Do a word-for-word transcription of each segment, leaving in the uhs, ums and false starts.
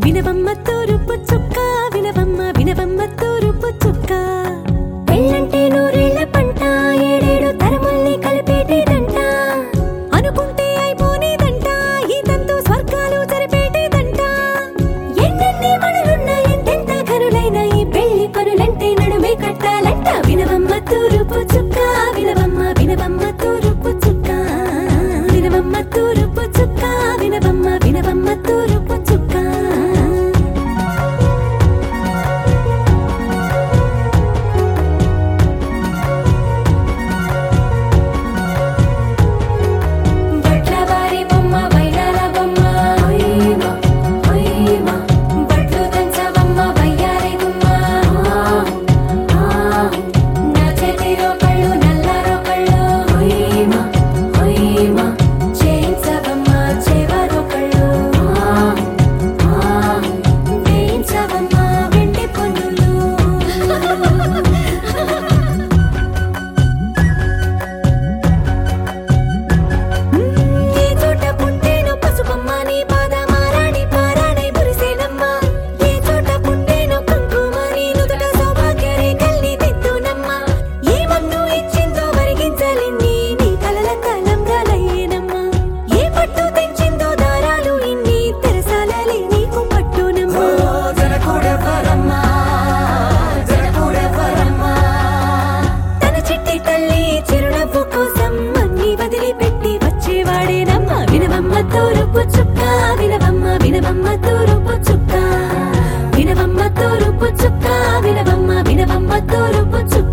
వినవమ్మ తూరుపు చుక్క వినవమ్మ వినవమ్మ తూరుపు చుక్క పెళ్ళంటే నూరేళ్ల పంట ఏడేడు తరముల్ని కలిపేటేదంట అనుకుంటే అయిపోనేదంట ఈ తంతు స్వర్గాలు జరిపేటేదంట ఎన్నెన్ని మనులున్నా ఎంతెంత కరులైన ఈ పెళ్లి పనులంటే నడుమే కట్టాలంట వినవమ్మ తూరుపు చుక్క వినవమ్మ వినవమ్మ తూరుపు చుక్క వినవమ్మ తూరుపు చుక్క వినవమ్మ వినవమ్మ తూరుపు చుక్క వినవమ్మ తూరుపు చుక్క వినవమ్మ వినవమ్మ తూరుపు చుక్క వినవమ్మ తూరుపు చుక్క వినవమ్మ వినవమ్మ తూరుపు చుక్క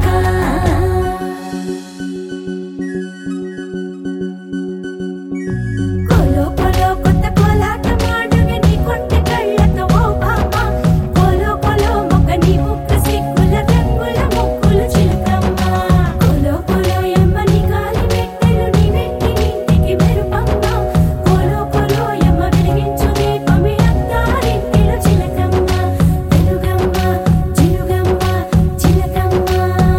కోలో కోలో కొత్త కోలాటం ఆడవే నీ కొంటె కళ్ళతో ఓ బామ్మ కోలో కోలో మొక్క నీ ముక్క సిగ్గుల రంగుల ముక్కులు చిలకమ్మ కోలో కోలో ఎమ్మ నీ కాలి మెట్టెలు నీ నెట్టి నింటికి మెరుపమ్మ కోలో కోలో ఎమ్మ వెలిగించు దీపమే అత్తారింటిలో చిలకమ్మ వెలుగమ్మ చిలుగమ్మ చిలకమ్మ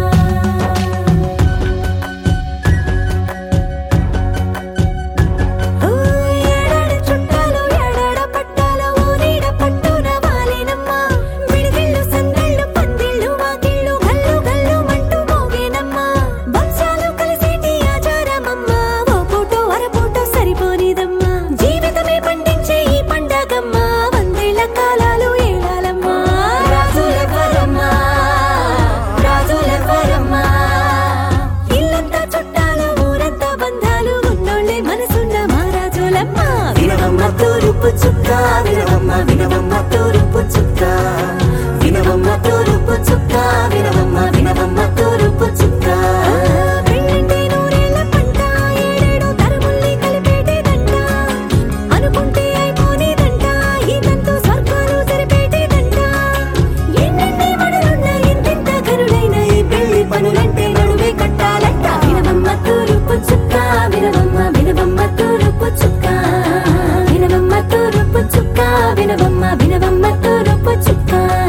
ఏడాడ చుట్టాలు ఏడాడ పట్టాలు ఊరీడ పట్టున వాలేనమ్మ విడిదిళ్ళు సందళ్ళు పందిళ్ళు వాకిళ్ళు గల్లు గల్లు మంటూ మోగేనమ్మ వంశాలు కలిసేటి ఆచారమమ్మ ఓ పూటో అరపూటో సరిపోనిదమ్మ జీవితమే పండించే ఈ పండగమ్మ వందేళ్ల కాలాలు ఏడాలమ్మ రాజులెవరమ్మ రాజులెవరమ్మ ఇల్లంతా చుట్టాలు ఊరంతా బంధాలు ఉన్నోళ్ళే మనసున్న మహారాజులమ్మ వినవమ్మ తూరుపు చుక్క వినవమ్మ వినవమ్మ తూరుపు చుక్క వినవమ్మ తూరుపు చుక్క వినవమ్మ వినవమ్మ తూరుపు చుక్క పెళ్ళంటే నూరేళ్ల పంట ఏడేడు తరముల్ని కలిపేటేదంట అనుకుంటే అయిపోనేదంట ఈ తంతు స్వర్గాలు జరిపేటేదంట ఎన్నెన్ని మడులున్నా ఎంతెంత కరులైన ఈ పెళ్లి పనులంటే నడువే కట్టాలంట వినవమ్మ తూరుపు చుక్క వినవమ్మ వినవమ్మ తూరుపు చుక్క వినవమ్మ తూరుపు చుక్క వినవమ్మ వినవమ్మ తూరుపు చుక్క